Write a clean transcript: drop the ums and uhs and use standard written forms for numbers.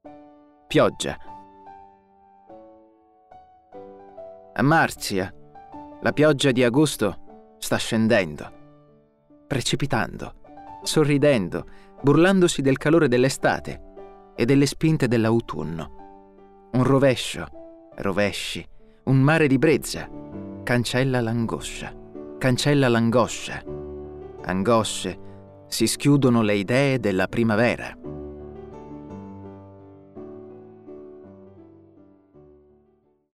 Pioggia. A Marzia, la pioggia di agosto sta scendendo, precipitando, sorridendo, burlandosi del calore dell'estate e delle spinte dell'autunno. Un rovescio, rovesci, un mare di brezza, cancella l'angoscia, cancella l'angoscia. Angosce, si schiudono le idee della primavera.